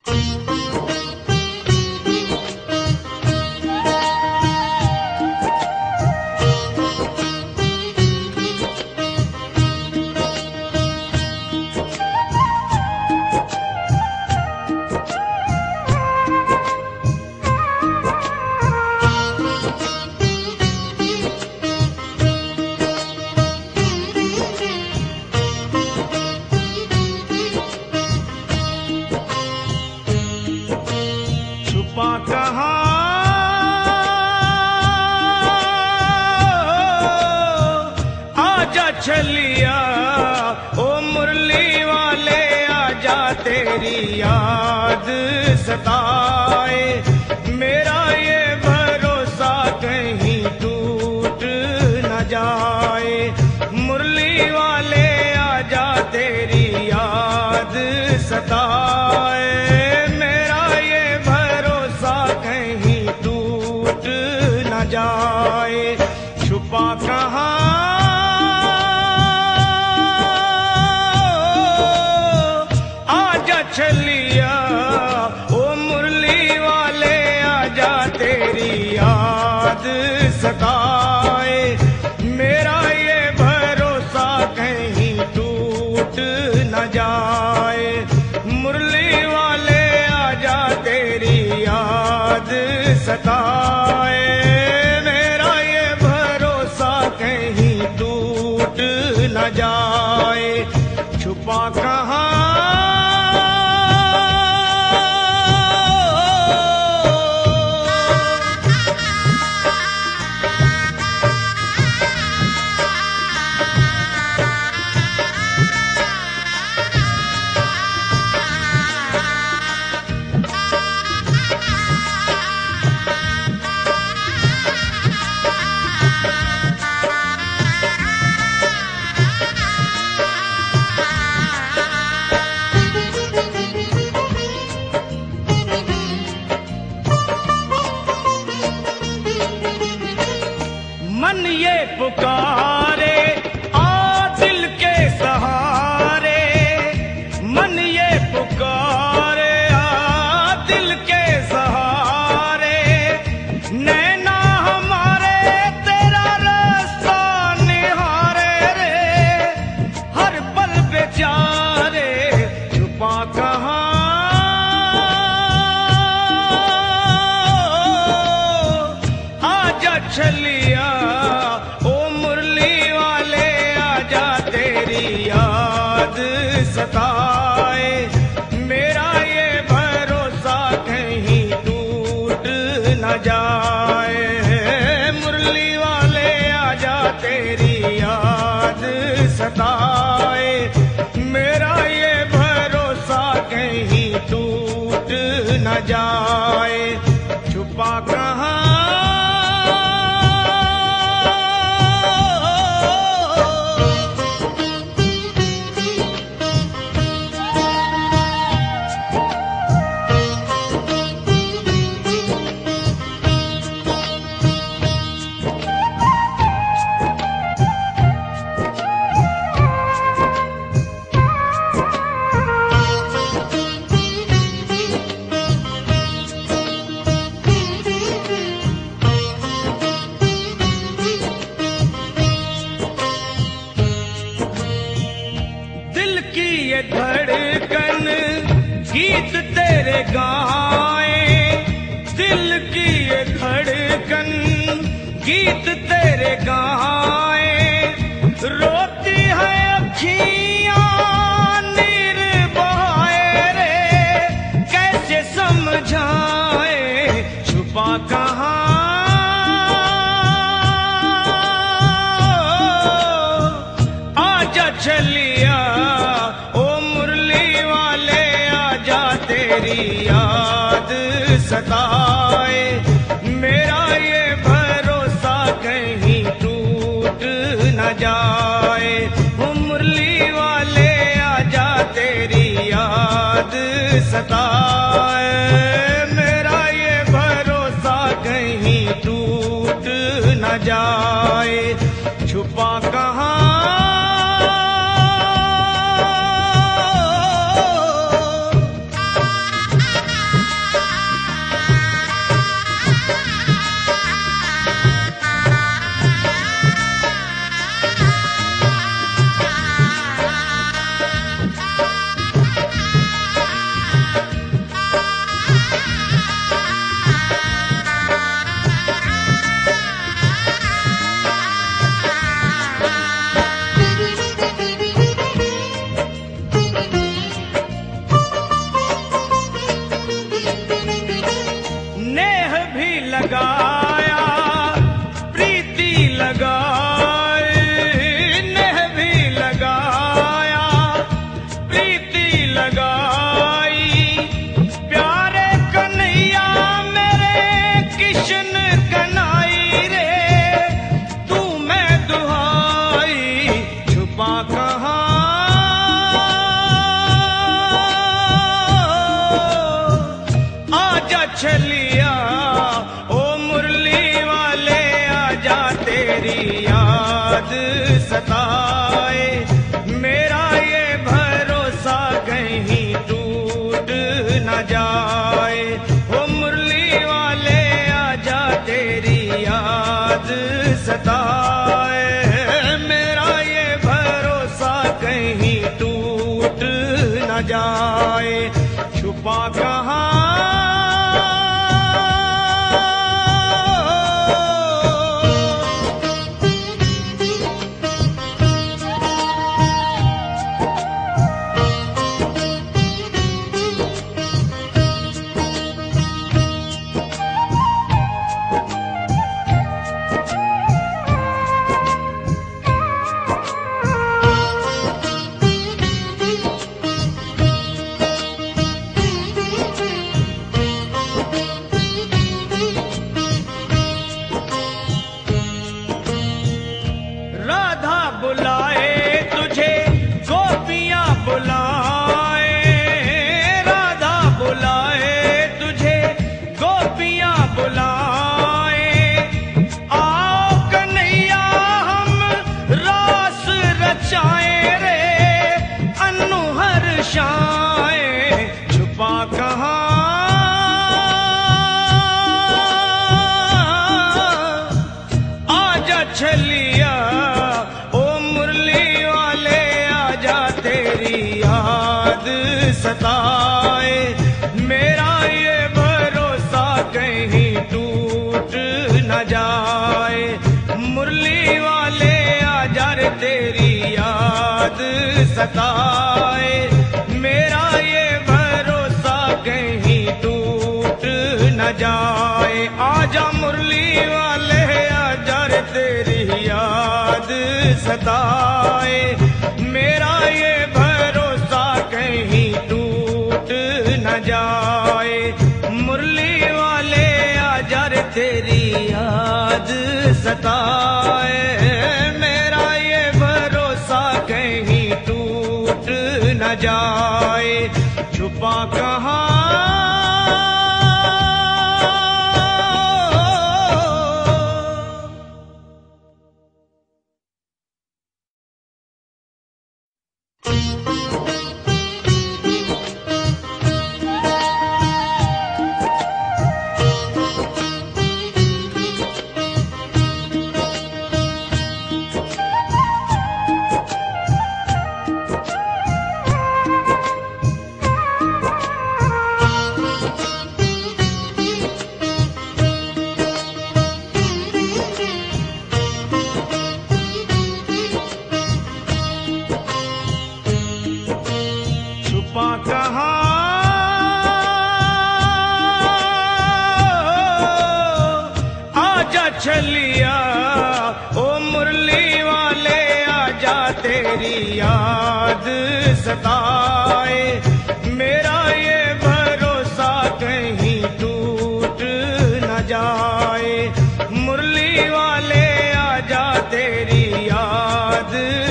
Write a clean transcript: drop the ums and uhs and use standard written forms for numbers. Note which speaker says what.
Speaker 1: छुपा कहाँ आजा छलिया, ओ मुरली वाले आजा, तेरी याद सताए। मेरा ये भरोसा कहीं टूट न जाए। मुरली वाले आजा, तेरी याद सताए। मेरा ये भरोसा कहीं टूट न जाए। छुपा कहाँ आजा छलिया, ओ मुरली वाले आजा, तेरी याद सताए। मेरा ये भरोसा कहीं टूट न जाए। मुरली वाले आजा, तेरी याद सताए। मेरा ये भरोसा कहीं टूट न जाए। छुपा कहाँ मन ये पुकारे आ दिल के सहारे। मन ये पुकारे आ दिल के सहारे। नैना हमारे तेरा रास्ता निहारे रे, हर पल बेचारे। छुपा कहाँ आजा छलिया, सताए। मेरा ये भरोसा कहीं टूट न जाए। मुरली वाले आजा, तेरी याद सताए। मेरा ये भरोसा कहीं टूट न जाए। छुपा कहाँ ये धड़कन गीत तेरे गाए। दिल की ये धड़कन गीत तेरे गाए। रोती है अखियां नीर बहाए रे, कैसे समझाए। छुपा कहाँ आजा छलिया, तेरी याद सताए। मेरा ये भरोसा कहीं टूट न जाए। मुरली वाले आजा, तेरी याद सताए। मेरा ये भरोसा कहीं टूट न जाए। छुपा कहाँ छुपा कहाँ आजा छलिया, ओ मुरली वाले आजा, तेरी याद सताए, मेरा ये भरोसा कहीं टूट न जाए। ओ मुरली वाले आजा, तेरी याद सताए, मेरा ये भरोसा कहीं टूट न जाए। छुपा कहाँ बुलाए तुझे गोपियां बुलाए, राधा बुलाए तुझे गोपियां बुलाए, आओ कन्हैया हम रास रचाए रे, अनु हर्षाए। छुपा कहाँ आजा छलिया, सताए, मेरा ये भरोसा कहीं टूट न जाए। मुरली वाले आजा रे, तेरी याद सताए, मेरा ये भरोसा कहीं टूट न जाए। आजा मुरली वाले आजा रे, तेरी याद सताए, मेरा ये भरोसा कहीं टूट न जाए। मुरली वाले आजा रे, तेरी याद सताए, मेरा ये भरोसा कहीं टूट न जाए। छुपा कहाँ छलिया, ओ मुरली वाले आजा, तेरी याद सताए, मेरा ये भरोसा कहीं टूट न जाए। मुरली वाले आजा, तेरी याद